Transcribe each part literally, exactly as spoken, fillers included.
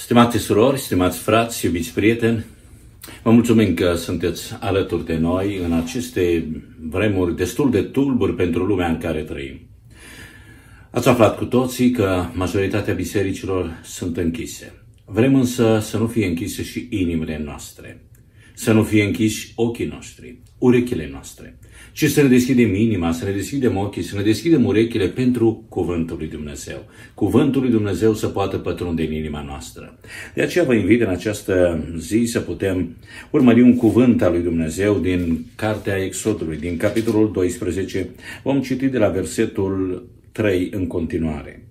Stimate surori, stimați frați, iubiți prieteni, vă mulțumim că sunteți alături de noi în aceste vremuri destul de tulburi pentru lumea în care trăim. Ați aflat cu toții că majoritatea bisericilor sunt închise. Vrem însă să nu fie închise și inimile noastre, să nu fie închiși ochii noștri, urechile noastre, ci să ne deschidem inima, să ne deschidem ochii, să ne deschidem urechile pentru Cuvântul lui Dumnezeu. Cuvântul lui Dumnezeu să poată pătrunde în inima noastră. De aceea vă invit în această zi să putem urmări un cuvânt al lui Dumnezeu din Cartea Exodului, din capitolul doisprezece. Vom citi de la versetul trei în continuare.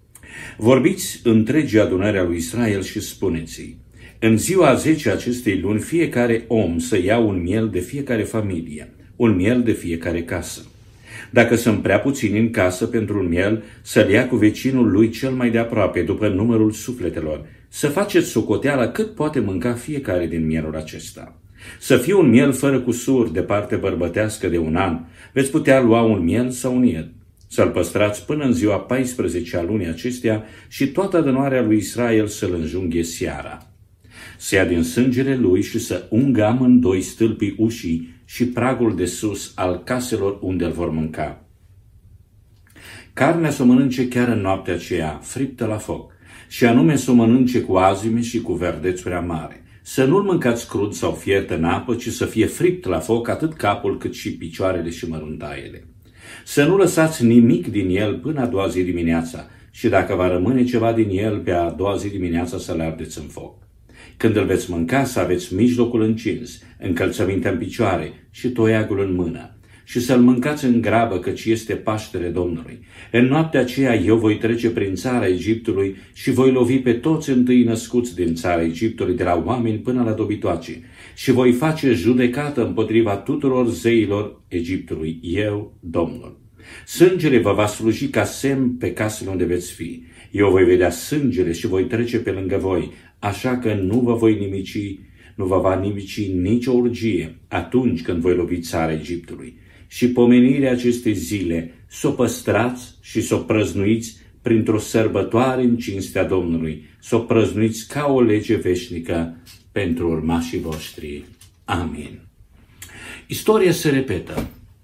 Vorbiți întregii adunări a lui Israel și spuneți-i: în ziua a zece acestei luni, fiecare om să ia un miel de fiecare familie, un miel de fiecare casă. Dacă sunt prea puțini în casă pentru un miel, să-l ia cu vecinul lui cel mai de aproape, după numărul sufletelor. Să faceți socoteala cât poate mânca fiecare din mielul acesta. Să fie un miel fără cusur, de parte bărbătească de un an. Veți putea lua un miel sau un ied. Să-l păstrați până în ziua paisprezece a lunii acesteia și toată adunarea lui Israel să-l înjunghe seara. Să ia din sângele lui și să ungă amândoi stâlpii ușii și pragul de sus al caselor unde îl vor mânca. Carnea să o mănânce chiar în noaptea aceea, friptă la foc, și anume să o mănânce cu azime și cu verdețuri amare. Să nu-l mâncați crud sau fiert în apă, ci să fie fript la foc atât capul cât și picioarele și măruntaiele. Să nu lăsați nimic din el până a doua zi dimineața și dacă va rămâne ceva din el pe a doua zi dimineața să-l ardeți în foc. Când îl veți mânca, să aveți mijlocul încins, încălțămintea în picioare și toiagul în mână, și să-l mâncați în grabă, căci este Paștele Domnului. În noaptea aceea eu voi trece prin țara Egiptului și voi lovi pe toți întâi născuți din țara Egiptului, de la oameni până la dobitoace, și voi face judecată împotriva tuturor zeilor Egiptului, eu, Domnul. Sângele vă va sluji ca semn pe casele unde veți fi. Eu voi vedea sângele și voi trece pe lângă voi, așa că nu vă voi nimici, nu vă va nimici nicio urgie atunci când voi lovi țara Egiptului. Și pomenirea acestei zile să o păstrați și să o prăznuiți printr-o sărbătoare în cinstea Domnului, să o prăznuiți ca o lege veșnică pentru urmașii voștri. Amin. Istoria se repetă.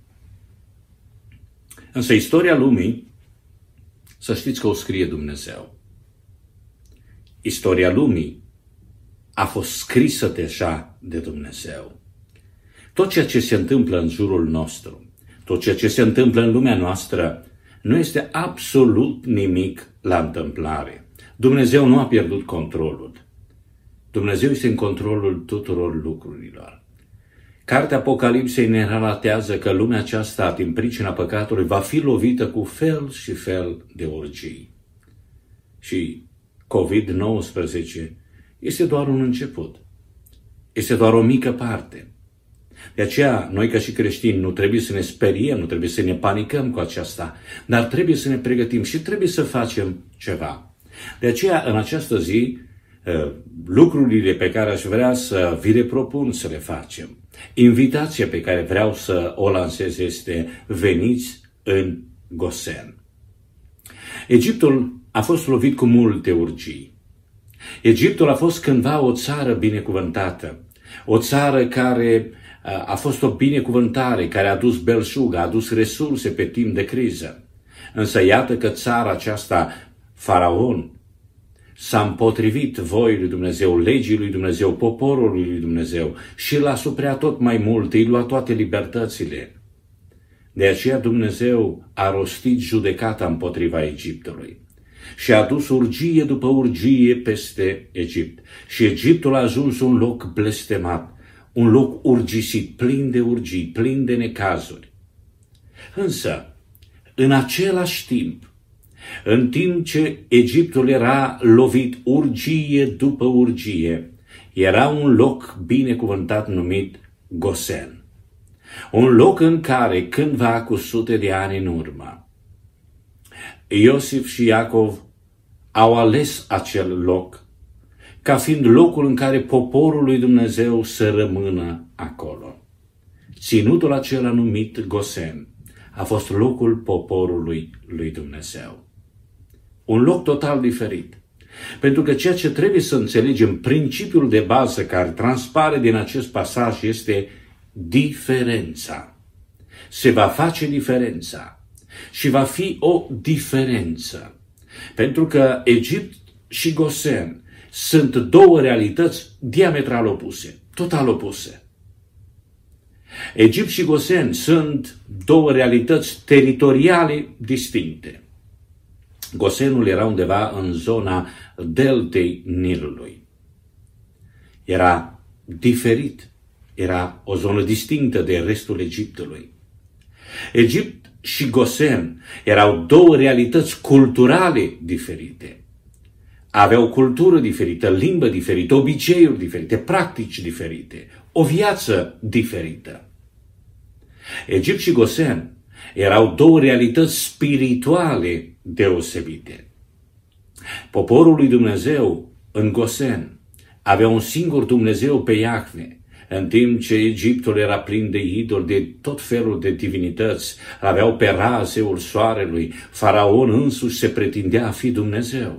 Însă istoria lumii, să știți că o scrie Dumnezeu. Istoria lumii a fost scrisă deja de Dumnezeu. Tot ceea ce se întâmplă în jurul nostru, tot ceea ce se întâmplă în lumea noastră, nu este absolut nimic la întâmplare. Dumnezeu nu a pierdut controlul. Dumnezeu este în controlul tuturor lucrurilor. Cartea Apocalipsei ne relatează că lumea aceasta, din pricina păcatului, va fi lovită cu fel și fel de urgii. Și covid nouăsprezece este doar un început. Este doar o mică parte. De aceea, noi ca și creștini nu trebuie să ne speriem, nu trebuie să ne panicăm cu aceasta, dar trebuie să ne pregătim și trebuie să facem ceva. De aceea, în această zi, lucrurile pe care aș vrea să vi le propun să le facem, invitația pe care vreau să o lansez este: veniți în Gosen. Egiptul a fost lovit cu multe urgii. Egiptul a fost cândva o țară binecuvântată, o țară care a fost o binecuvântare, care a adus belșug, a adus resurse pe timp de criză. Însă iată că țara aceasta, Faraon, s-a împotrivit voii lui Dumnezeu, legii lui Dumnezeu, poporului lui Dumnezeu și l-a suprea tot mai mult, îi lua toate libertățile. De aceea Dumnezeu a rostit judecata împotriva Egiptului și a adus urgie după urgie peste Egipt. Și Egiptul a ajuns un loc blestemat, un loc urgisit, plin de urgii, plin de necazuri. Însă, în același timp, în timp ce Egiptul era lovit urgie după urgie, era un loc binecuvântat numit Gosen. Un loc în care, cândva cu sute de ani în urmă, Iosif și Iacov au ales acel loc ca fiind locul în care poporul lui Dumnezeu să rămână acolo. Ținutul acela numit Gosen a fost locul poporului lui Dumnezeu. Un loc total diferit. Pentru că ceea ce trebuie să înțelegem, principiul de bază care transpare din acest pasaj este diferența. Se va face diferența și va fi o diferență. Pentru că Egipt și Gosen sunt două realități diametral opuse, total opuse. Egipt și Gosen sunt două realități teritoriale distincte. Gosenul era undeva în zona deltei Nilului. Era diferit, era o zonă distinctă de restul Egiptului. Egipt și Gosen erau două realități culturale diferite. Aveau cultură diferită, limbă diferită, obiceiuri diferite, practici diferite, o viață diferită. Egipt și Gosen erau două realități spirituale deosebite. Poporul lui Dumnezeu în Gosen avea un singur Dumnezeu pe Iahve, în timp ce Egiptul era plin de idoli, de tot felul de divinități. Aveau pe Ra, zeul soarelui, Faraon însuși se pretindea a fi Dumnezeu.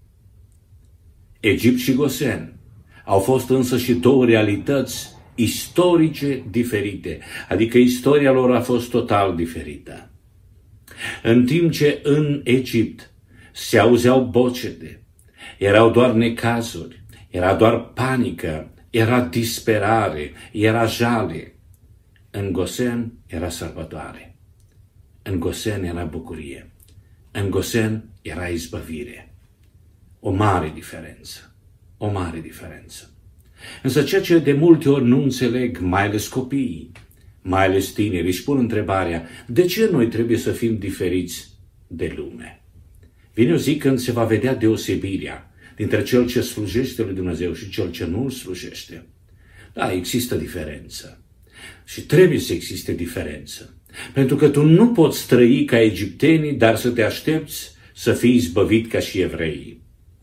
Egipt și Gosen au fost însă și două realități istorice diferite, adică istoria lor a fost total diferită. În timp ce în Egipt se auzeau bocete, erau doar necazuri, era doar panică, era disperare, era jale, în Gosen era sărbătoare, în Gosen era bucurie, în Gosen era izbăvire. O mare diferență, o mare diferență. Însă ceea ce de multe ori nu înțeleg, mai ales copiii, mai ales tinerii, își pun întrebarea, de ce noi trebuie să fim diferiți de lume? Vine o zi când se va vedea deosebirea dintre cel ce slujește lui Dumnezeu și cel ce nu îl slujește. Da, există diferență. Și trebuie să existe diferență. Pentru că tu nu poți trăi ca egiptenii, dar să te aștepți să fii izbăvit ca și evreii.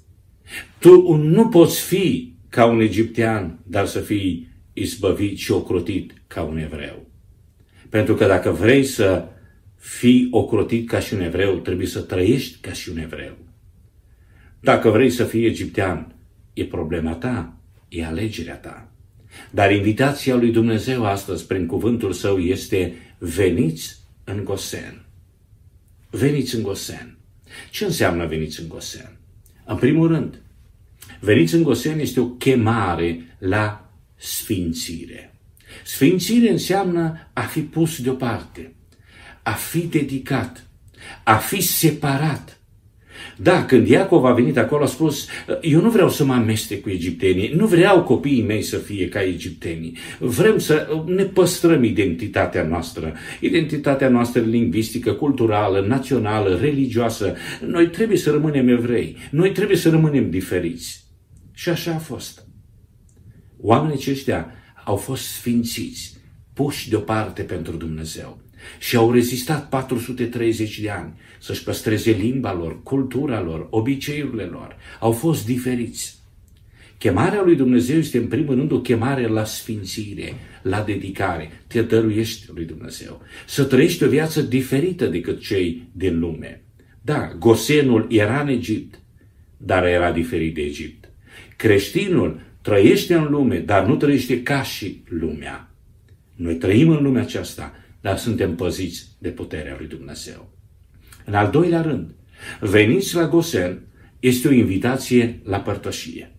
Tu nu poți fi ca un egiptean, dar să fii izbăvit și ocrotit ca un evreu. Pentru că dacă vrei să fii ocrotit ca și un evreu, trebuie să trăiești ca și un evreu. Dacă vrei să fii egiptean, e problema ta, e alegerea ta. Dar invitația lui Dumnezeu astăzi, prin cuvântul său, este veniți în Gosen. Veniți în Gosen. Ce înseamnă veniți în Gosen? În primul rând, veniți în Gosen este o chemare la sfințire. Sfințire înseamnă a fi pus deoparte, a fi dedicat, a fi separat. Da, când Iacov a venit acolo, a spus, eu nu vreau să mă amestec cu egiptenii, nu vreau copiii mei să fie ca egiptenii. Vrem să ne păstrăm identitatea noastră, identitatea noastră lingvistică, culturală, națională, religioasă. Noi trebuie să rămânem evrei, noi trebuie să rămânem diferiți. Și așa a fost. Oamenii aceștia au fost sfințiți, puși deoparte pentru Dumnezeu și au rezistat patru sute treizeci de ani să-și păstreze limba lor, cultura lor, obiceiurile lor. Au fost diferiți. Chemarea lui Dumnezeu este în primul rând o chemare la sfințire, la dedicare. Te dăruiești lui Dumnezeu. Să trăiești o viață diferită decât cei din lume. Da, Gosenul era în Egipt, dar era diferit de Egipt. Creștinul trăiește în lume, dar nu trăiește ca și lumea. Noi trăim în lumea aceasta, dar suntem păziți de puterea lui Dumnezeu. În al doilea rând, veniți la Gosen este o invitație la părtășie.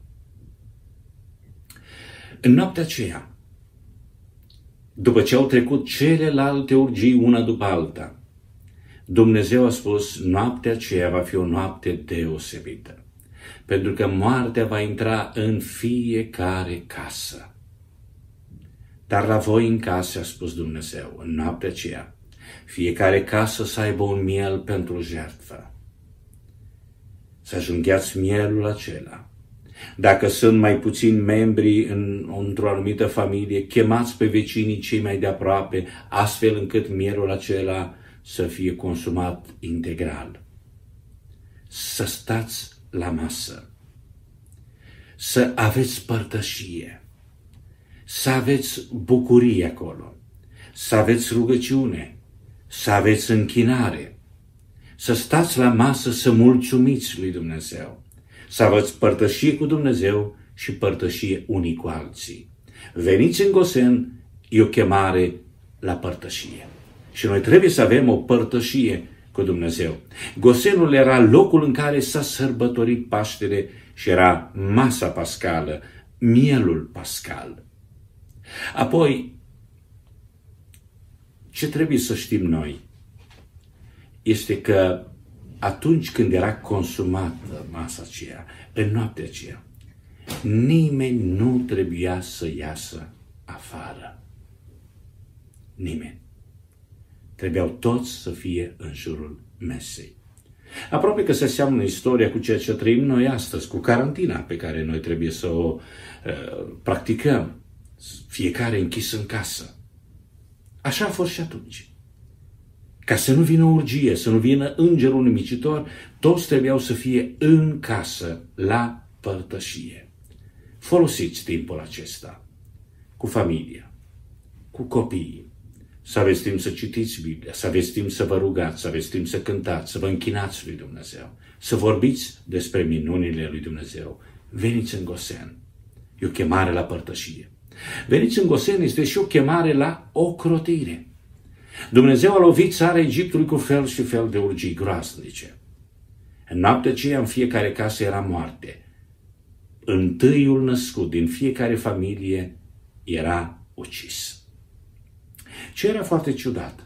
În noaptea aceea, după ce au trecut celelalte urgii una după alta, Dumnezeu a spus, noaptea aceea va fi o noapte deosebită, pentru că moartea va intra în fiecare casă. Dar la voi în casă, a spus Dumnezeu, în noaptea aceea, fiecare casă să aibă un miel pentru jertfă. Să ajungheați mielul acela. Dacă sunt mai puțini membri în, într-o anumită familie, chemați pe vecinii cei mai de aproape, astfel încât mielul acela să fie consumat integral. Să stați la masă. Să aveți părtășie. Să aveți bucurie acolo. Să aveți rugăciune. Să aveți închinare, să stați la masă să mulțumiți lui Dumnezeu, să aveți părtășie cu Dumnezeu și părtășie unii cu alții. Veniți în Gosen, e o chemare la părtășie. Și noi trebuie să avem o părtășie cu Dumnezeu. Gosenul era locul în care s-a sărbătorit Paștele și era masa pascală, mielul pascal. Apoi, ce trebuie să știm noi este că atunci când era consumată masa aceea, în noaptea aceea, nimeni nu trebuia să iasă afară. Nimeni. Trebuiau toți să fie în jurul mesei. Aproape că se seamănă istoria cu ceea ce trăim noi astăzi, cu carantina pe care noi trebuie să o uh, practicăm. Fiecare închis în casă. Așa a fost și atunci. Ca să nu vină urgie, să nu vină îngerul nimicitor, toți trebuiau să fie în casă, la părtășie. Folosiți timpul acesta cu familia, cu copiii, să aveți timp să citiți Biblia, să aveți timp să vă rugați, să aveți timp să cântați, să vă închinați lui Dumnezeu, să vorbiți despre minunile lui Dumnezeu. Veniți în Gosen. E o chemare la părtășie. Veniți în Gosen este și o chemare la ocrotire. Dumnezeu a lovit țara Egiptului cu fel și fel de urgii groaznice. În noaptea aceea, în fiecare casă era moarte. Întâiul născut din fiecare familie era ucis. Ce era foarte ciudat?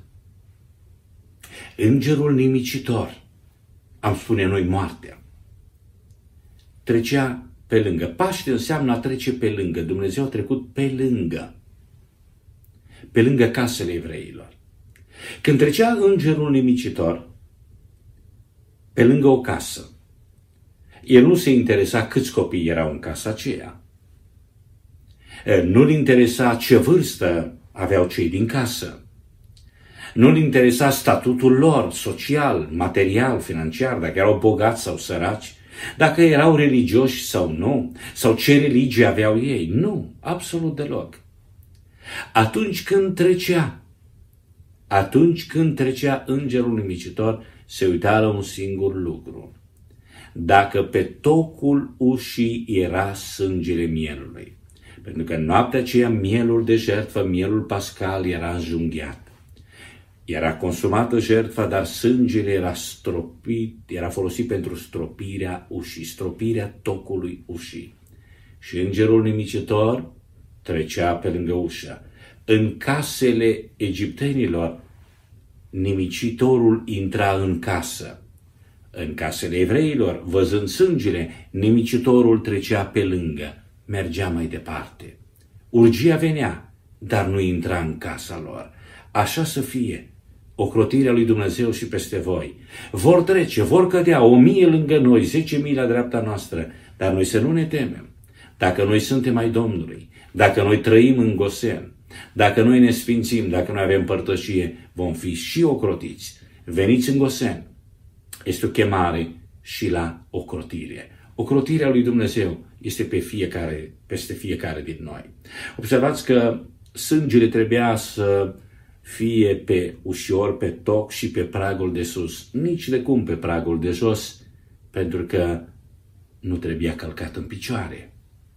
Îngerul nimicitor, am spune noi moartea, trecea pe lângă. Paște înseamnă a trece pe lângă. Dumnezeu a trecut pe lângă. Pe lângă casele evreilor. Când trecea îngerul nimicitor pe lângă o casă, el nu se interesa câți copii erau în casa aceea. Nu-l interesa ce vârstă aveau cei din casă. Nu-l interesa statutul lor social, material, financiar, dacă erau bogați sau săraci, dacă erau religioși sau nu, sau ce religie aveau ei. Nu, absolut deloc. Atunci când trecea, atunci când trecea îngerul nimicitor, se uita la un singur lucru. Dacă pe tocul ușii era sângele mielului. Pentru că în noaptea aceea mielul de jertfă, mielul pascal era înjunghiat. Era consumată jertfa, dar sângele era stropit, era folosit pentru stropirea ușii, stropirea tocului ușii. Și îngerul nimicitor trecea pe lângă ușă. În casele egiptenilor, nimicitorul intra în casă. În casele evreilor, văzând sângele, nimicitorul trecea pe lângă, mergea mai departe. Urgia venea, dar nu intra în casa lor. Așa să fie ocrotirea lui Dumnezeu și peste voi. Vor trece, vor cădea o mie lângă noi, zece mii la dreapta noastră, dar noi să nu ne temem. Dacă noi suntem ai Domnului, dacă noi trăim în Gosen, dacă noi ne sfințim, dacă noi avem părtășie, vom fi și ocrotiți. Veniți în Gosen. Este o chemare și la ocrotire. Ocrotirea lui Dumnezeu este pe fiecare, peste fiecare din noi. Observați că sângele trebuia să fie pe ușor, pe toc și pe pragul de sus. Nici de cum pe pragul de jos, pentru că nu trebuia călcat în picioare.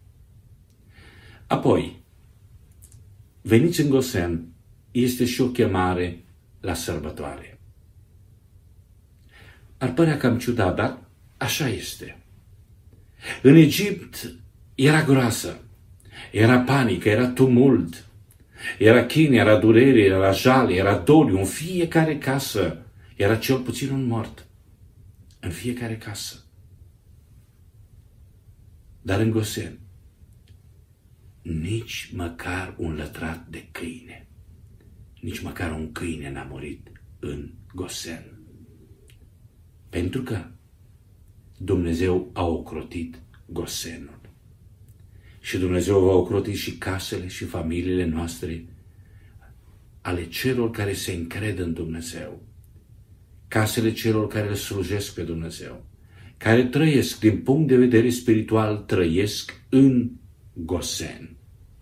Apoi, veniți în Gosen este și o chemare la sărbătoare. Ar părea cam ciudat, dar așa este. În Egipt era groasă, era panică, era tumult, era chin, era durere, era jale, era doliu. În fiecare casă era cel puțin un mort. În fiecare casă. Dar în Gosen, nici măcar un lătrat de câine, nici măcar un câine n-a murit în Gosen. Pentru că Dumnezeu a ocrotit Gosenul. Și Dumnezeu va ocroti și casele și familiile noastre, ale celor care se încred în Dumnezeu, casele celor care îl slujesc pe Dumnezeu, care trăiesc din punct de vedere spiritual, trăiesc în Gosen.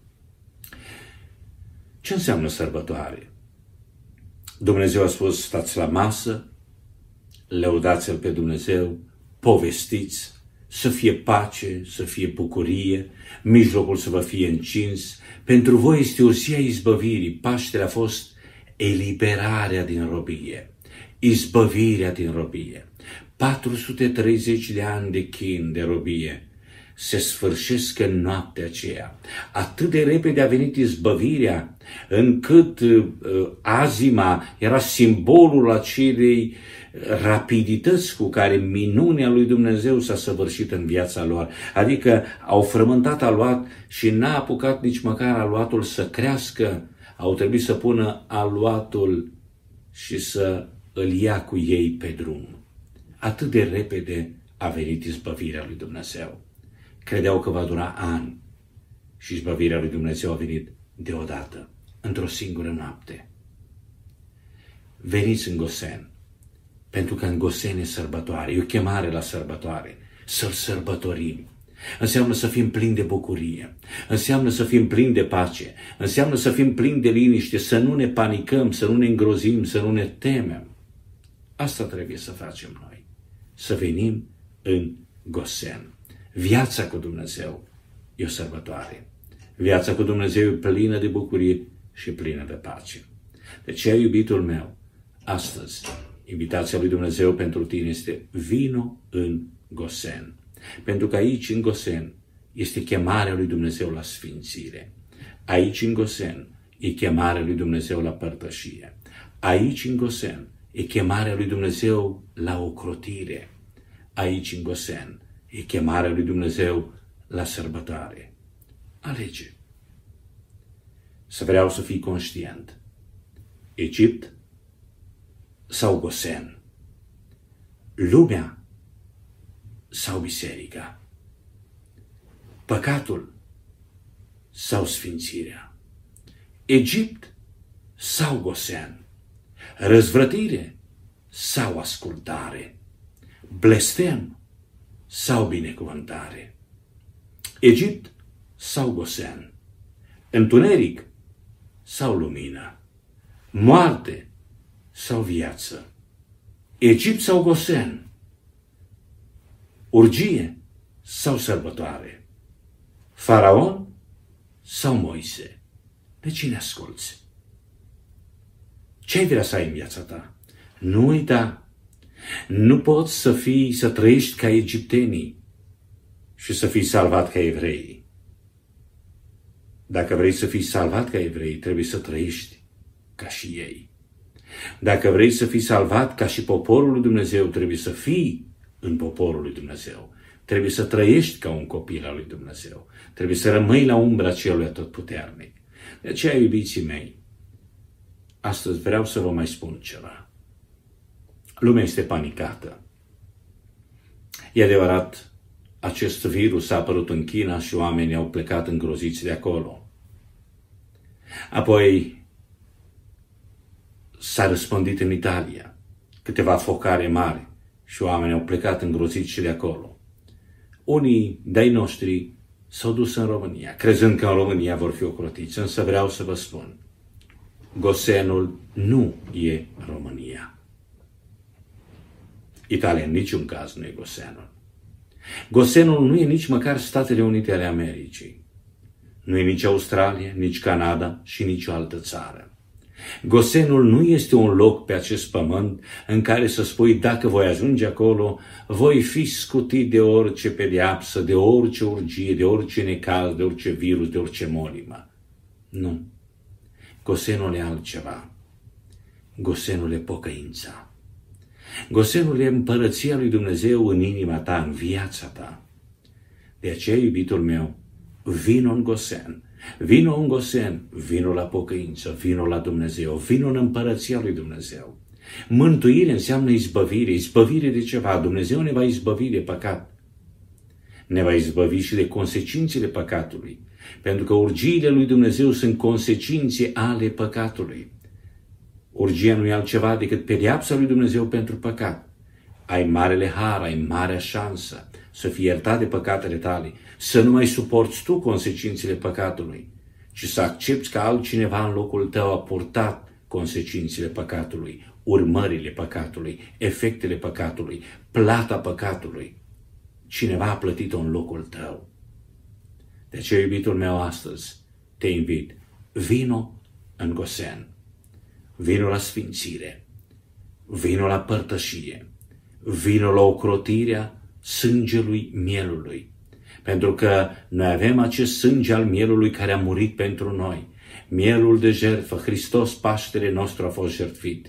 Ce înseamnă sărbătoare? Dumnezeu a spus, stați la masă, lăudați-L pe Dumnezeu, povestiți, să fie pace, să fie bucurie, mijlocul să vă fie încins. Pentru voi este o zi a izbăvirii. Paștele a fost eliberarea din robie, izbăvirea din robie. patru sute treizeci de ani de chin, de robie, se sfârșesc în noaptea aceea. Atât de repede a venit izbăvirea, încât uh, azima era simbolul acelei rapidități cu care minunea lui Dumnezeu s-a săvârșit în viața lor. Adică au frământat aluat și n-a apucat nici măcar aluatul să crească, au trebuit să pună aluatul și să îl ia cu ei pe drum. Atât de repede a venit izbăvirea lui Dumnezeu. Credeau că va dura ani și izbăvirea lui Dumnezeu a venit deodată, într-o singură noapte. Veniți în Gosen, pentru că în Gosen e sărbătoare, e o chemare la sărbătoare, să-L sărbătorim. Înseamnă să fim plini de bucurie, înseamnă să fim plini de pace, înseamnă să fim plini de liniște, să nu ne panicăm, să nu ne îngrozim, să nu ne temem. Asta trebuie să facem noi, să venim în Gosen. Viața cu Dumnezeu e o sărbătoare. Viața cu Dumnezeu e plină de bucurie și plină de pace. De aceea, iubitul meu, astăzi, invitația lui Dumnezeu pentru tine este vino în Gosen. Pentru că aici, în Gosen, este chemarea lui Dumnezeu la sfințire. Aici, în Gosen, e chemarea lui Dumnezeu la părtășie. Aici, în Gosen, e chemarea lui Dumnezeu la ocrotire. Aici, în Gosen, e chemarea lui Dumnezeu la sărbătoare. Alege. Să vreau să fii conștient. Egipt sau Gosen? Lumea sau biserica? Păcatul sau sfințirea? Egipt sau Gosen? Răzvrătire sau ascultare? Blestem sau binecuvântare? Egipt sau Gosen? Întuneric sau lumină? Moarte sau viață? Egipt sau Gosen? Urgie sau sărbătoare? Faraon sau Moise? De cine asculți? Ce ai vrea să ai în viața ta? Nu uita, nu poți să fii, să trăiești ca egiptenii și să fii salvat ca evreii. Dacă vrei să fii salvat ca evrei, trebuie să trăiești ca și ei. Dacă vrei să fii salvat ca și poporul lui Dumnezeu, trebuie să fii în poporul lui Dumnezeu. Trebuie să trăiești ca un copil al lui Dumnezeu. Trebuie să rămâi la umbra celui atotputernic. De aceea, iubiții mei, astăzi vreau să vă mai spun ceva. Lumea este panicată. E adevărat, acest virus a apărut în China și oamenii au plecat îngroziți de acolo. Apoi s-a răspândit în Italia, câteva focare mari și oamenii au plecat îngroziți și de acolo. Unii de-ai noștri s-au dus în România, crezând că în România vor fi ocrotiți, însă vreau să vă spun, Gosenul nu e România. Italia în niciun caz nu e Gosenul. Gosenul nu e nici măcar Statele Unite ale Americii. Nu e nici Australia, nici Canada și nici o altă țară. Gosenul nu este un loc pe acest pământ în care să spui, dacă voi ajunge acolo, voi fi scutit de orice pedeapsă, de orice urgie, de orice necaz, de orice virus, de orice molimă. Nu. Gosenul e altceva. Gosenul e pocăința. Gosenul e împărăția lui Dumnezeu în inima ta, în viața ta. De aceea, iubitul meu, vino în Gosen, vino în Gosen, vino la pocăință, vino la Dumnezeu, vino în împărăția lui Dumnezeu. Mântuire înseamnă izbăvire, izbăvire de ceva. Dumnezeu ne va izbăvi de păcat. Ne va izbăvi și de consecințele păcatului, pentru că urgiile lui Dumnezeu sunt consecințe ale păcatului. Urgia nu e altceva decât pedeapsa lui Dumnezeu pentru păcat. Ai marele har, ai marea șansă să fii iertat de păcatele tale, să nu mai suporți tu consecințele păcatului, ci să accepti că altcineva în locul tău a purtat consecințele păcatului, urmările păcatului, efectele păcatului, plata păcatului. cineva a plătit-o în locul tău. De aceea, iubitul meu, astăzi te invit, vino în Gosen, vino la sfințire, vino la părtășie, vino la ocrotirea sângelui mielului, pentru că noi avem acest sânge al mielului care a murit pentru noi. Mielul de jertfă, Hristos, Paștele nostru, a fost jertfit.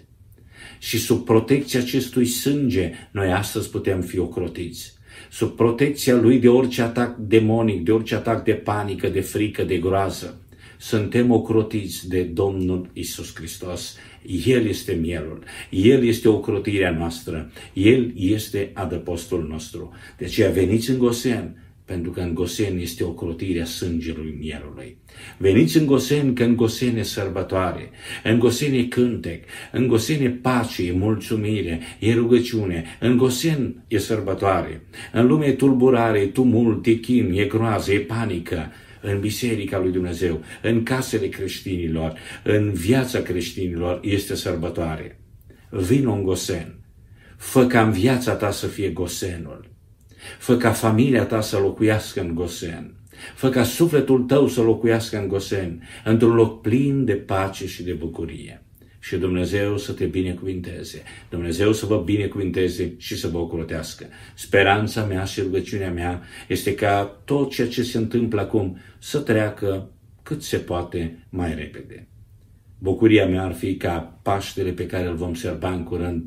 Și sub protecția acestui sânge, noi astăzi putem fi ocrotiți. Sub protecția lui de orice atac demonic, de orice atac de panică, de frică, de groază, suntem ocrotiți de Domnul Iisus Hristos. El este mielul, El este ocrotirea noastră, El este adăpostul nostru. De aceea veniți în Gosen, pentru că în Gosen este ocrotirea sângelui mielului. Veniți în Gosen, că în Gosen e sărbătoare, în Gosen e cântec, în Gosen e pace, e mulțumire, e rugăciune, în Gosen e sărbătoare, în lume e tulburare, e tumult, e chin, e groază, e panică. În biserica lui Dumnezeu, în casele creștinilor, în viața creștinilor este sărbătoare. Vino în Gosen, fă ca în viața ta să fie Gosenul, fă ca familia ta să locuiască în Gosen, fă ca sufletul tău să locuiască în Gosen, într-un loc plin de pace și de bucurie. Și Dumnezeu să te binecuvinteze, Dumnezeu să vă binecuvinteze și să vă ocrotească. Speranța mea și rugăciunea mea este ca tot ceea ce se întâmplă acum să treacă cât se poate mai repede. Bucuria mea ar fi ca Paștele pe care îl vom sărba în curând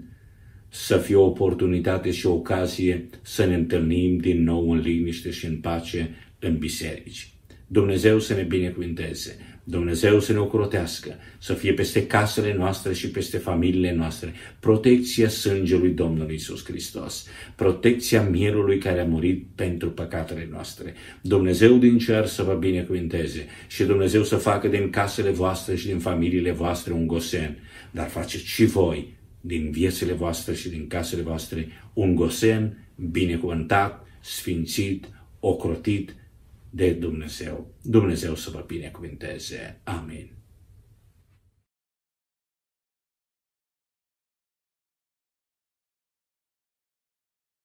să fie o oportunitate și o ocazie să ne întâlnim din nou în liniște și în pace în biserici. Dumnezeu să ne binecuvinteze, Dumnezeu să ne ocrotească, să fie peste casele noastre și peste familiile noastre protecția sângelui Domnului Iisus Hristos, protecția mielului care a murit pentru păcatele noastre. Dumnezeu din cer să vă binecuvinteze și Dumnezeu să facă din casele voastre și din familiile voastre un Gosen, dar faceți și voi din viețile voastre și din casele voastre un Gosen binecuvântat, sfințit, ocrotit de Dumnezeu. Dumnezeu să vă binecuvinteze. Amin.